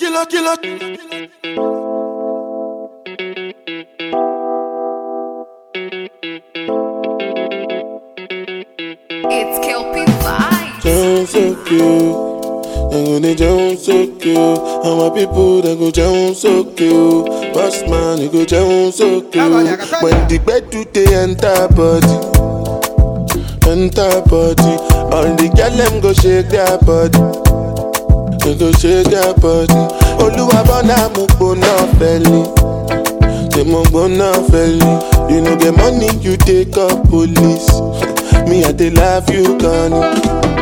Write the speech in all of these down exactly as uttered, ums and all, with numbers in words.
Killer, killer. It's Kelpie Vibes. Sound so cute. They go they sound so cute. And my people they go sound so cute. Boss man they go sound so cute. When the bed do they enter body, enter body. All the girl them go shake their body. They go shake their body. Oluwa bona mo gbona feli. They mo gbona feli. You know get money you take up police. Me I dey love you gone.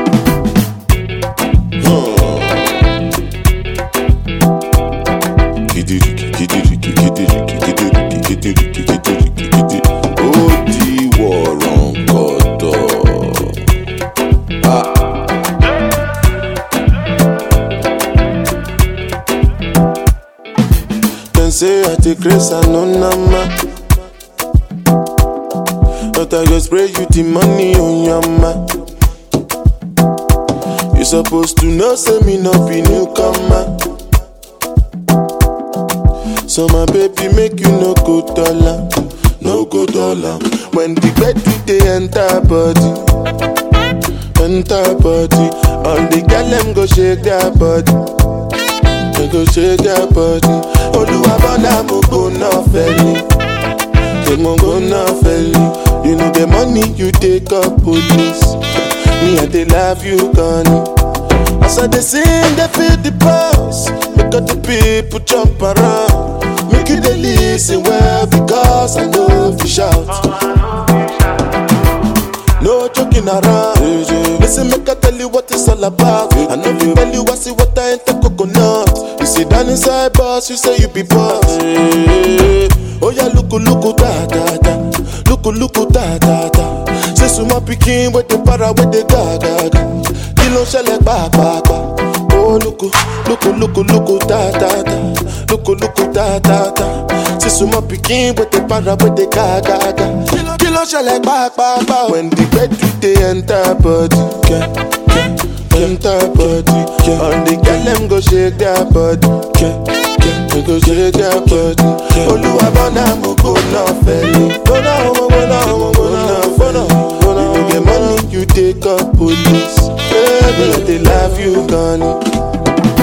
Say I take grace and no nama, but I go spray you the money on your ma. You supposed to know, say me no be newcomer. So my baby make you no go dollar, no go dollar. When the bed do they enter body, enter body. All the girl them go shake their body. They go shake their body. Oluwa bona mo go na feli. They mo go na feli. You know the money you take up police. Me I dey love you gone. As I dey sing they feel the pulse. Make all the people jump around. Make you dey listen well because I know if you shout. No joking around. Listen, make I tell you what it's all about. I know if you tell you I see what I ain't the coconut. You sit down inside boss, you say you be boss. Oh yeah, look, look, da da da. Look, look, da da da. Say so my picking with the para with the ga ga ga. Kilo shell back back back. Oh look, look, look, look, da da da. Look, look, da da da. Say so my picking with the para with the ga ga ga. Kilo shell back back back. When the bed do they enter body, yeah, yeah, enter body. Yeah. All the girl them go shake their body, yeah, yeah, they go shake their body. Oluwa bona mo go na feli. Go na, go na, go na, go na, go na. You get money you take up police. Baby, they love you gone.